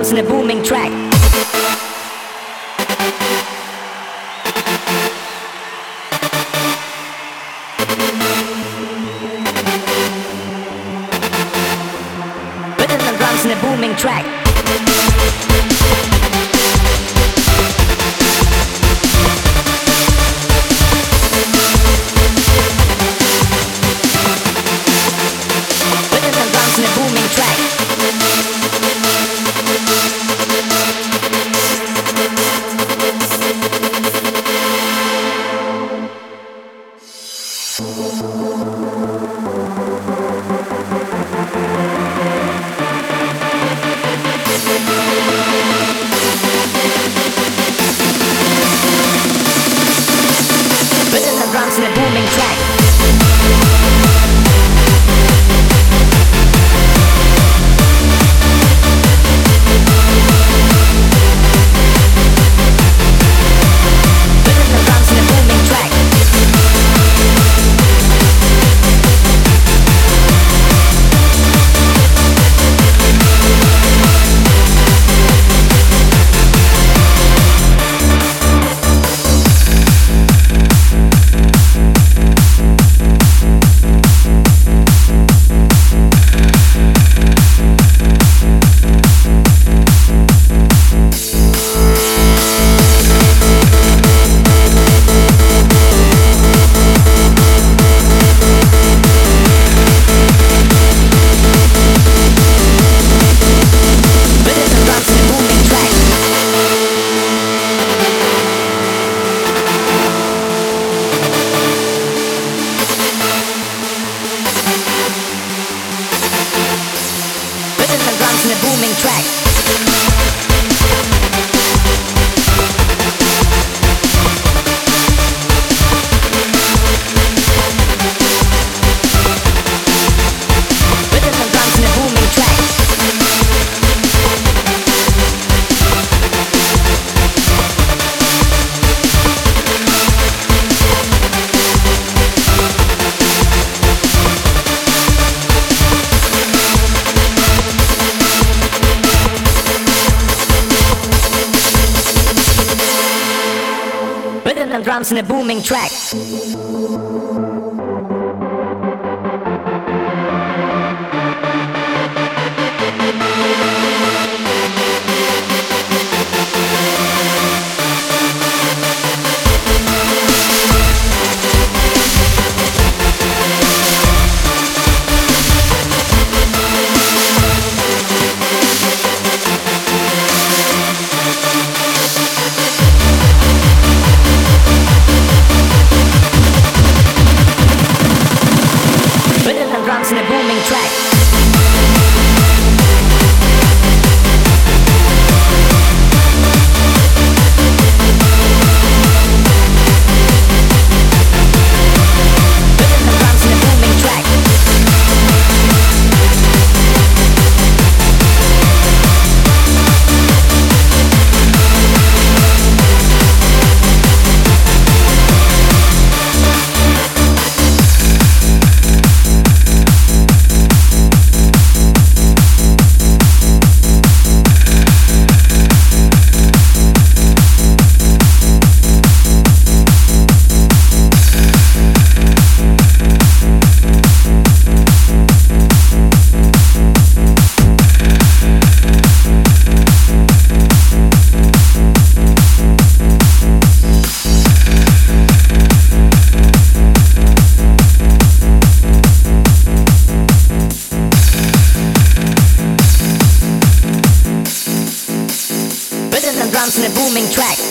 drums and a booming track. Rhythm and drums and a booming track. Rhythm and drums and a booming track. Rhythm and drums and a booming track. Rhythm and drums and a booming track. Rhythm and drums and a booming track. Rhythm and drums and a booming track. Rhythm and drums and a booming track. Rhythm and drums and a booming track. Rhythm and drums and a booming track. Rhythm and drums and a booming track.